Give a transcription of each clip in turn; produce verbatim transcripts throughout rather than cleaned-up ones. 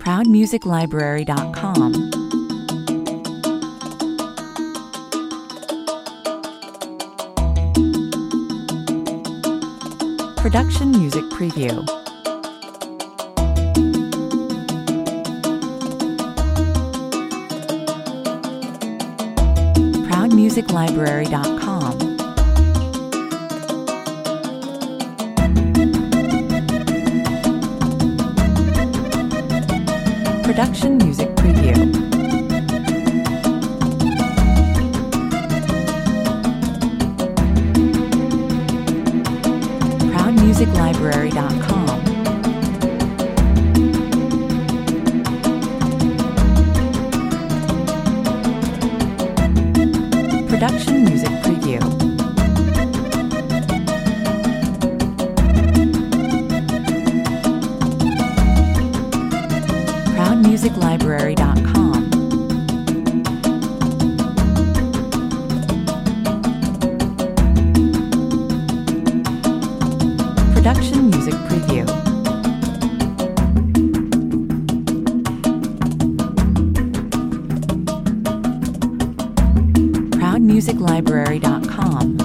proud music library dot com. Production Music Preview. proud music library dot com. Production Music Preview. proud music library dot com. Production Music Preview. proud music library dot com. Production Music Preview. proud music library dot com.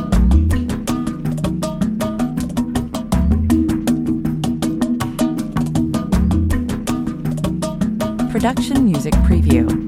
Production Music Preview.